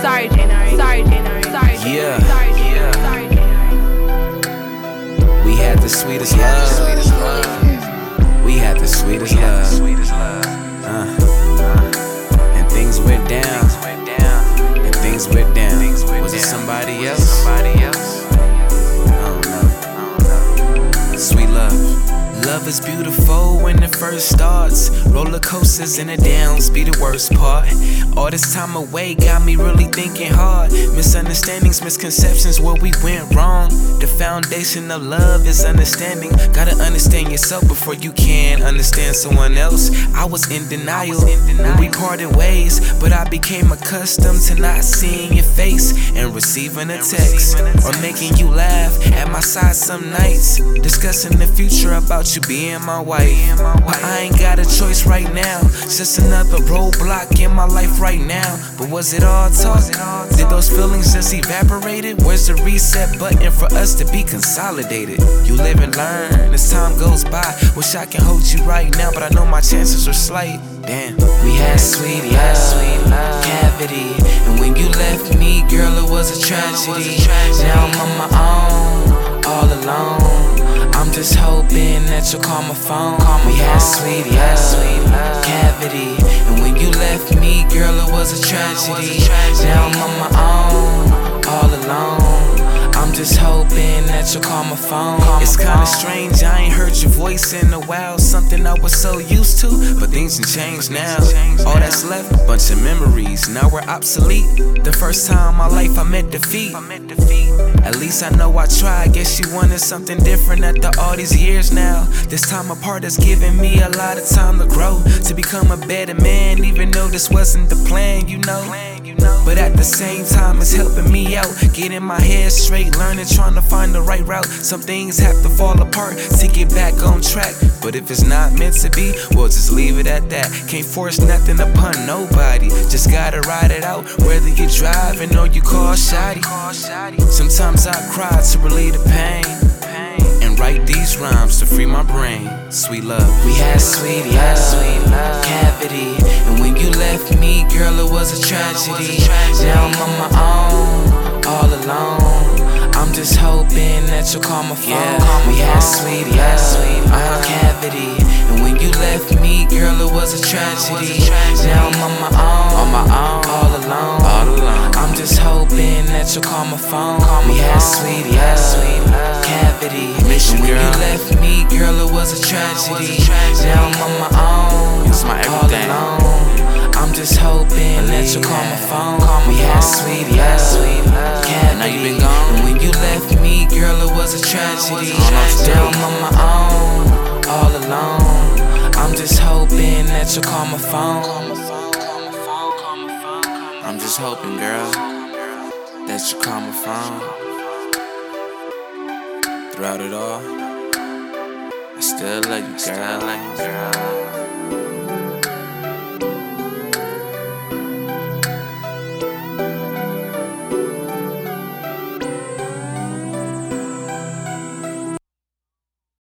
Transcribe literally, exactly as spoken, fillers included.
Sorry, January. Sorry, January. Sorry, Yeah. Sorry, yeah. Sorry, January. We had the sweetest love. We had the sweetest love. Uh. And things went down. And things went down. Was it somebody else? I don't know. Sweet love. Love is beautiful when it first starts. Roller coasters and the downs be the worst part. All this time away got me really thinking hard. Misunderstandings, misconceptions, where we went wrong. The foundation of love is understanding. Gotta understand yourself before you can understand someone else. I was in denial when we parted ways, but I became accustomed to not seeing your face and receiving a text or making you laugh at my side some nights, discussing the future about you being my wife. But I ain't got a choice right now, just another roadblock in my life right now. But was it all talk? Did those feelings just evaporated? Where's the reset button for us to be consolidated? You live and learn as time goes by. Wish I can hold you right now, but I know my chances are slight. Damn. We had sweet love, cavity, and when you left me, girl, it was a tragedy. Now I'm on my own, all alone. I'm just hoping that you'll call my phone. We had sweet love, cavity, and when you left me, girl, it was a tragedy. Now I'm on my own, all alone. I'm just hoping that you'll call my phone. It's kinda strange, I ain't heard your voice in a while. Something I was so used to, but things have changed now. All that's left, bunch of memories, now we're obsolete. The first time in my life I met defeat. At least I know I tried, guess you wanted something different after all these years now. This time apart has given me a lot of time to grow, to become a better man, even though this wasn't the plan, you know. But at the same time it's helping me out, getting my head straight, learning, trying to find the right route. Some things have to fall apart to get back on track, but if it's not meant to be, we'll just leave it at that. Can't force nothing upon nobody, just gotta ride it out, whether you're driving or you call shoddy. Sometimes I cry to relieve the pain, and write these rhymes to free my brain. Sweet love. We had sweet love, cavity, and when you left me, girl, it was a tragedy. Now I'm on my own, all alone. I'm just hoping that you'll call my phone. We had sweet love, cavity, and when you left me, girl, it was a tragedy. Now I'm on my own, on my own, all alone. All alone. I'm just hoping that you'll call my phone. We had sweet love, cavity, and when you left me, girl, it was a tragedy. Now I'm on my own, it's my everything. All alone. I'm just hoping that you'll call my phone. We had sweet love, cavity, now you been gone. And when you left me, girl, it was a tragedy. Now I'm on my own, all alone. I'm just hoping that you'll call my phone. I'm just hoping, girl, that you call my phone. Throughout it all, I still love you, girl.